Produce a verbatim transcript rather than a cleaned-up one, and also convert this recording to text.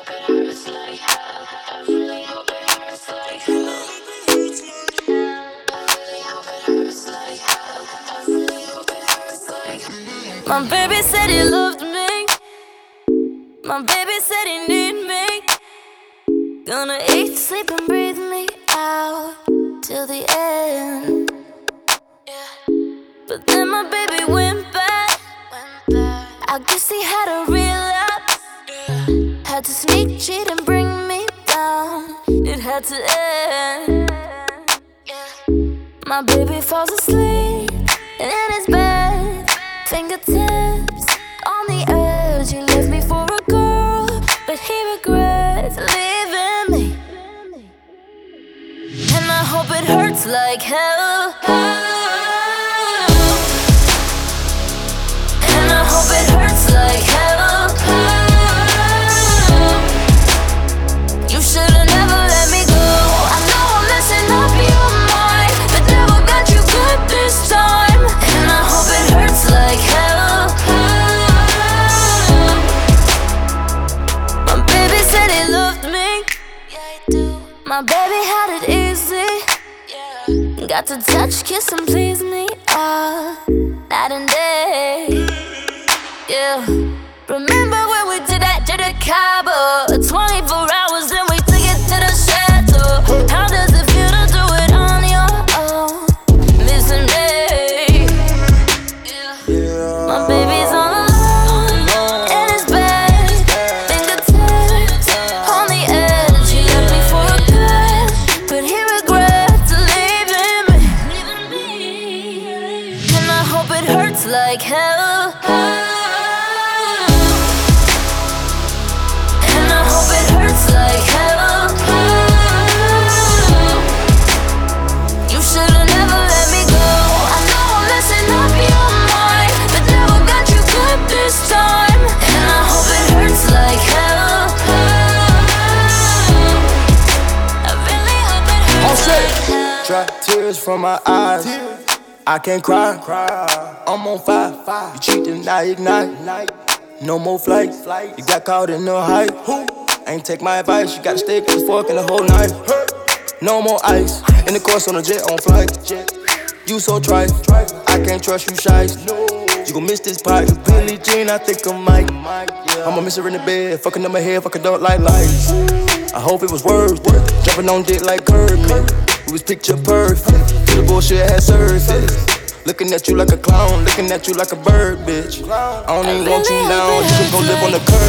My baby said he loved me. My baby said he need me. Gonna eat, sleep and breathe me out till the end. But then my baby went back. I guess he had a relapse. Had to sneak, cheat and bring me down. It had to end. My baby falls asleep in his bed, fingertips on the edge. He left me for a girl, but he regrets leaving me. And I hope it hurts like hell. And I hope it hurts like hell. You should've never let me go. I know I'm messing up your mind, but never got you good this time. And I hope it hurts like hell. My baby said he loved me. Yeah, he do. My baby had it easy. Yeah. Got to touch, kiss and please me, ah, night and day. Yeah. Remember when we did that to the Cabo? twenty-four hours and we took it to the chateau. How does it feel to do it on your own? Missing me. Yeah. My baby's all alone in his bed, fingertips on the edge. He left me for a good, but he regrets leaving me. And I hope it hurts like hell. Like hell. You should've never let me go. I know I'm messing up your mind, but never got you good this time. And I hope it hurts like hell. I really hope it hurts like hell. Dry tears from my eyes, I can't cry. I'm on fire. You cheating, I ignite. No more flight. You got caught in the hype. Ain't take my advice, you gotta stick to the fork and the whole knife. No more ice, in the course on a jet on flight. You so trite, I can't trust you shice. You gon' miss this pipe, Billie Jean, I think I might. I'ma miss her in the bed, fucking up my head, fucking don't like lights. I hope it was worth it, jumping on dick like Kermit. We was picture perfect, till the bullshit had surfaced. Looking at you like a clown, looking at you like a bird, bitch. I don't even want you now, you can go live on the curb.